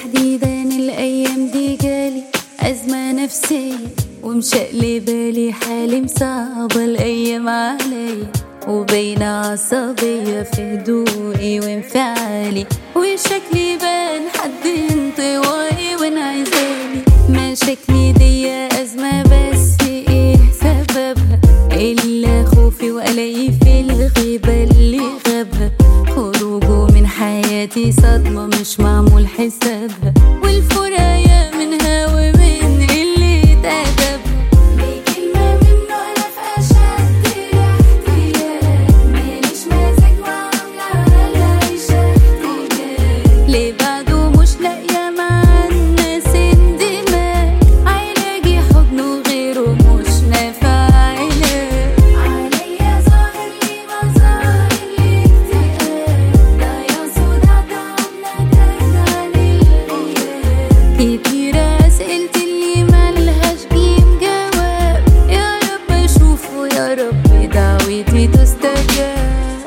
تحديدا الأيام دي جالي أزمة نفسية ومشقلبالي حالي، مصعبة الأيام عليا وبين عصبية في هدوئي وانفعالي، وشكلي بان حد انطوائي وانعزالي. مشاكلي دي أزمة بس ايه سببها؟ إلا خوفي وقلقي في الغيبة اللي غابها، خروجه من حياتي صدمة مش معمول حسابها، والفراية منها ومن قلة أدبها. بكلمة منه أنا في أشد الاحتياج، ماليش مزاج وعاملة على عيشة احتجاج، ليه بعده مش لاقية مع الناس اندماج، علاجي حضن وغيره مش نافع علاج. عليا ظاهر لي مظاهر الاكتئاب، ضايع صداع عاملة تايه عن الغياب، كتيرة أسئلتي اللي ملهاش جيم جواب، يا رب أشوفه يا رب دعوتي تستجاب.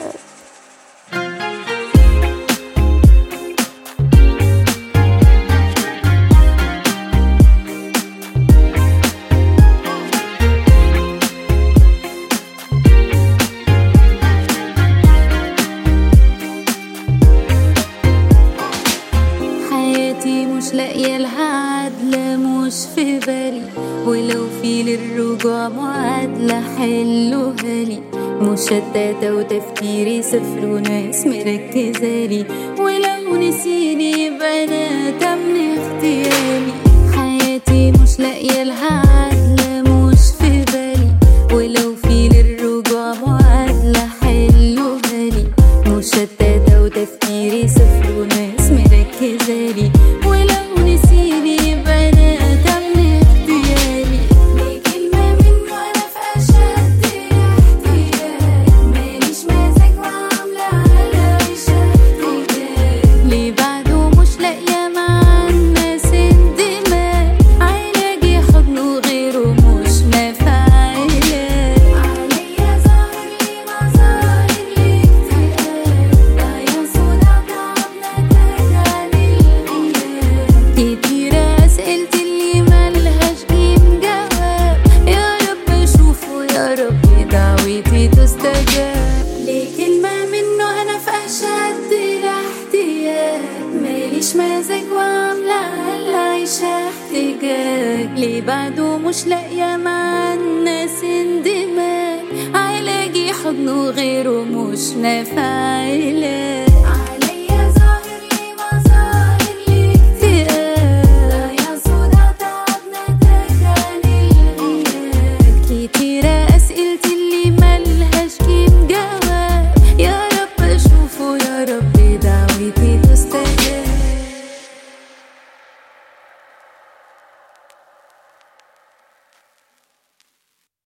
حياتي مش لاقية لها عدلة مش في بالي، ولو في للرجوع معادلة حلوها لي، مشتتة وتفكيري صفر وناس مركزالي، ولو نسيني يبقى أنا تم اغتيالي. حياتي مش لاقية لها عدلة مش في بالي، ولو في للرجوع معادلة حلوها لي، مشتتة وتفكيري صفر وناس مركزالي، ولو نسيني يبقى أنا تم اغتيالي. بكلمة منه أنا في أشد الاحتياج، ماليش مزاج وعاملة على عيشة احتجاج، ليه بعده مش لاقية مع الناس اندماج، علاجي حضن وغيره مش نافع علاج. عليا ظاهر لي مظاهر الاكتئاب، ضايع صداع عاملة تايه عن الغياب، كتيرة أسئلتي اللي ملهاش جيم جواب، يا رب أشوفه يا رب دعوتي تستجاب. ليه كلمة منه أنا في أشد الاحتياج، ماليش مزاج وعاملة على عيشة احتجاج، ليه بعده مش لاقية مع الناس اندماج، علاجي حضن وغيره مش نافع علاج. عليا ظاهر لي مظاهر الاكتئاب، ضايع صداع تعبنا تايه عن الغياب، كتيرة أسئلتي اللي ملهاش جيم جواب، يا رب أشوفه يا رب دعوتي تستجاب.